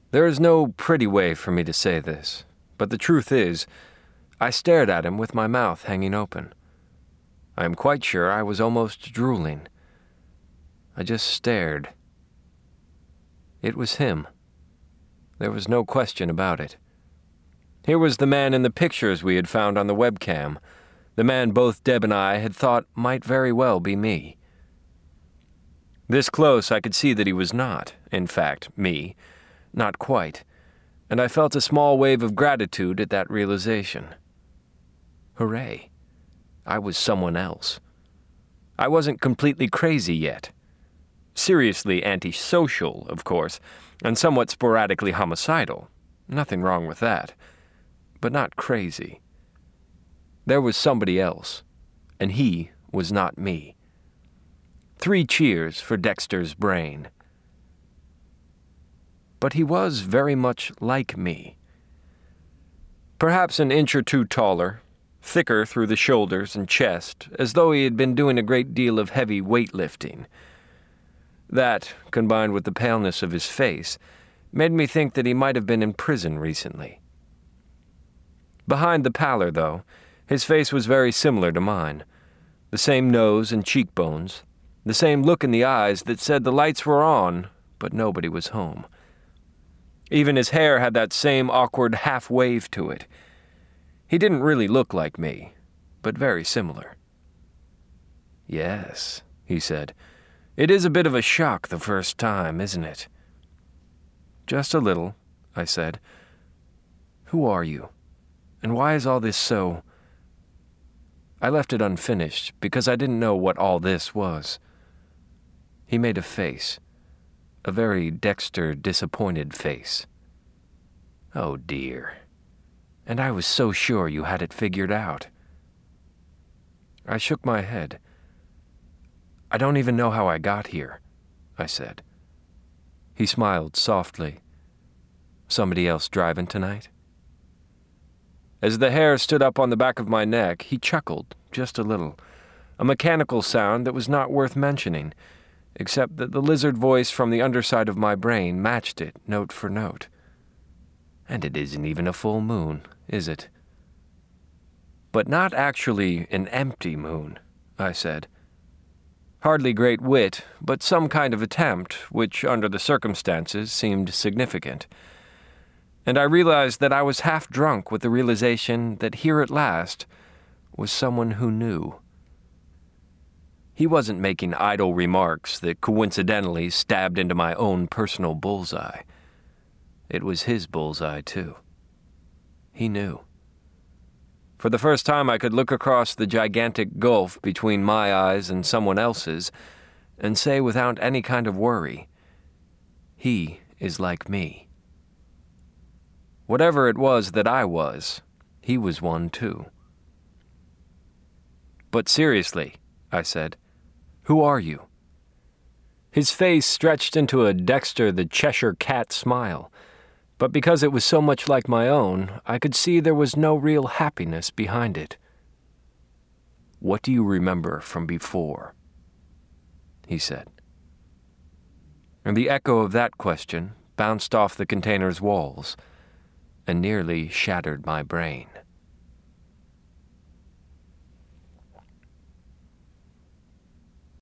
There is no pretty way for me to say this, but the truth is, I stared at him with my mouth hanging open. I am quite sure I was almost drooling. I just stared. It was him. There was no question about it. Here was the man in the pictures we had found on the webcam, the man both Deb and I had thought might very well be me. This close, I could see that he was not, in fact, me. Not quite, and I felt a small wave of gratitude at that realization. Hooray. I was someone else. I wasn't completely crazy yet. Seriously antisocial, of course, and somewhat sporadically homicidal. Nothing wrong with that. But not crazy. There was somebody else, and he was not me. 3 cheers for Dexter's brain. But he was very much like me. Perhaps an inch or 2 taller, thicker through the shoulders and chest, as though he had been doing a great deal of heavy weightlifting. That, combined with the paleness of his face, made me think that he might have been in prison recently. Behind the pallor, though, his face was very similar to mine. The same nose and cheekbones, the same look in the eyes that said the lights were on, but nobody was home. Even his hair had that same awkward half-wave to it. He didn't really look like me, but very similar. "Yes," he said, "it is a bit of a shock the first time, isn't it?" "Just a little," I said. "Who are you? And why is all this so—" I left it unfinished because I didn't know what all this was. He made a face. A very Dexter disappointed face. "Oh dear. And I was so sure you had it figured out." I shook my head. "I don't even know how I got here," I said. He smiled softly. "Somebody else driving tonight?" As the hair stood up on the back of my neck, he chuckled, just a little, a mechanical sound that was not worth mentioning, except that the lizard voice from the underside of my brain matched it note for note. "And it isn't even a full moon, is it?" "But not actually an empty moon," I said. Hardly great wit, but some kind of attempt, which, under the circumstances, seemed significant. And I realized that I was half drunk with the realization that here at last was someone who knew. He wasn't making idle remarks that coincidentally stabbed into my own personal bullseye. It was his bullseye, too. He knew. For the first time, I could look across the gigantic gulf between my eyes and someone else's and say without any kind of worry, "He is like me." Whatever it was that I was, he was one too. "But seriously," I said, "who are you?" His face stretched into a Dexter the Cheshire Cat smile, but because it was so much like my own, I could see there was no real happiness behind it. "What do you remember from before?" he said. And the echo of that question bounced off the container's walls and nearly shattered my brain.